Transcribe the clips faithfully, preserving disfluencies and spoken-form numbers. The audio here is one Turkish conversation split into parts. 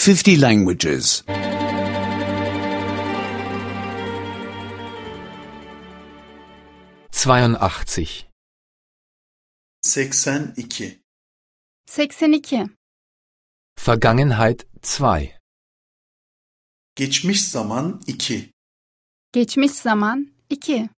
fifty languages. zweiundachtzig. seksen iki. seksen iki. Vergangenheit zwei. Geçmiş zaman iki. Geçmiş zaman iki.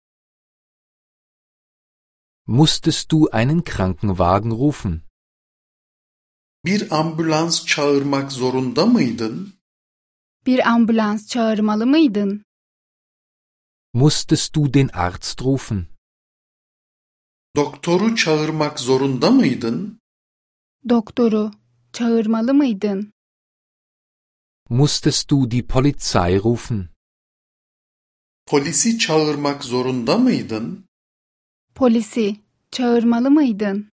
Musstest du einen Krankenwagen rufen? Bir ambulans çağırmak zorunda mıydın? Bir ambulans çağırmalı mıydın? Musstest du den Arzt rufen? Doktoru çağırmak zorunda mıydın? Doktoru çağırmalı mıydın? Musstest du die Polizei rufen? Polisi çağırmak zorunda mıydın? Polisi çağırmalı mıydın?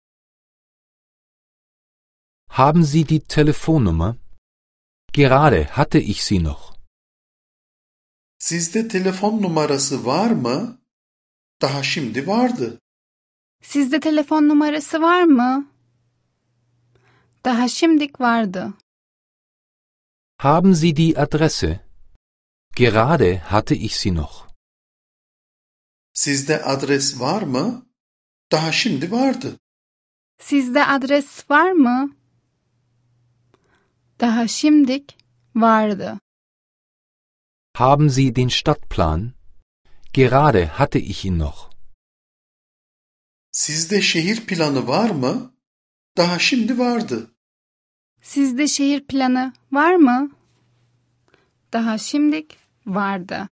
Haben Sie die Telefonnummer? Gerade hatte ich sie noch. Sizde telefon numarası var mı? Daha şimdi vardı. Sizde telefon numarası var mı? Daha şimdik vardı. Haben Sie die Adresse? Gerade hatte ich sie noch. Sizde adres var mı? Daha şimdi vardı. Sizde adres var mı? Daha şimdik vardı. Haben Sie den Stadtplan? Gerade hatte ich ihn noch. Sizde şehir planı var mı? Daha şimdi vardı. Sizde şehir planı var mı? Daha şimdik vardı.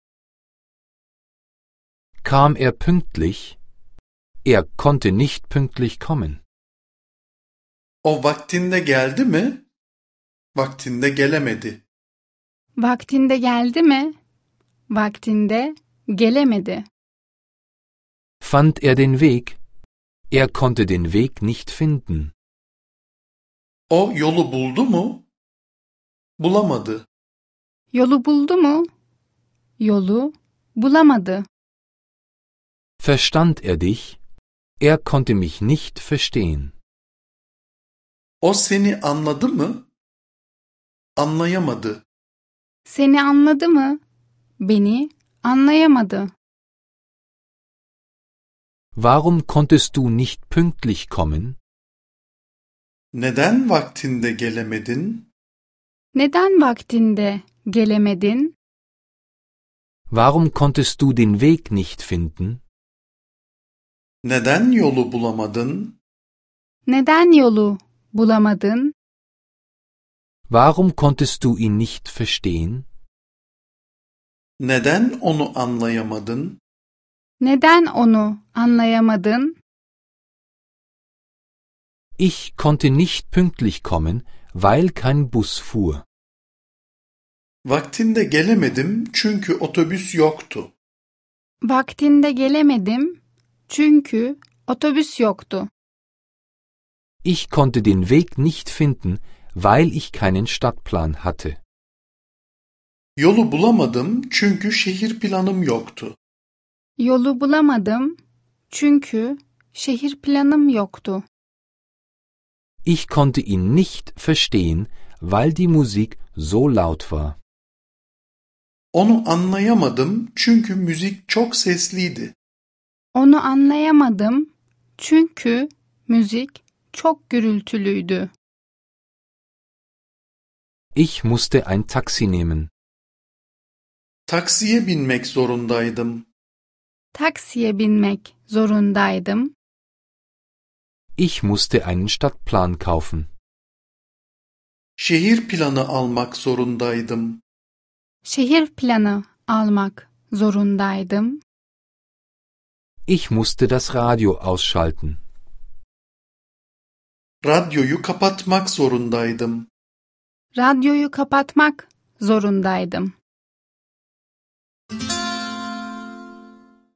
Kam er pünktlich? Er konnte nicht pünktlich kommen. O vaktinde geldi mi? Vaktinde gelemedi. Vaktinde geldi mi? Vaktinde gelemedi. Fand er den Weg? Er konnte den Weg nicht finden. O yolu buldu mu? Bulamadı. Yolu buldu mu? Yolu bulamadı. Verstand er dich? Er konnte mich nicht verstehen. O seni anladı mı? Anlayamadı. Seni anladı mı? Beni anlayamadı. Warum konntest du nicht pünktlich kommen? Neden vaktinde gelemedin? Neden vaktinde gelemedin? Warum konntest du den Weg nicht finden? Neden yolu bulamadın? Neden yolu bulamadın? Warum konntest du ihn nicht verstehen? Neden onu anlayamadın? Neden onu anlayamadın? Ich konnte nicht pünktlich kommen, weil kein Bus fuhr. Vaktinde gelemedim çünkü otobüs yoktu. Vaktinde gelemedim çünkü otobüs yoktu. Ich konnte den Weg nicht finden, weil ich keinen Stadtplan hatte. Yolu bulamadım çünkü şehir planım yoktu. Yolu bulamadım çünkü şehir planım yoktu. Ich konnte ihn nicht verstehen, weil die Musik so laut war. Onu anlayamadım çünkü müzik çok sesliydi. Onu anlayamadım çünkü müzik çok gürültülüydü. Ich musste ein Taxi nehmen. Taksiye binmek zorundaydım. Taksiye binmek zorundaydım. Ich musste einen Stadtplan kaufen. Şehir planı almak zorundaydım. Şehir planı almak zorundaydım. Ich musste das Radio ausschalten. Radyoyu kapatmak zorundaydım. Radyoyu kapatmak zorundaydım.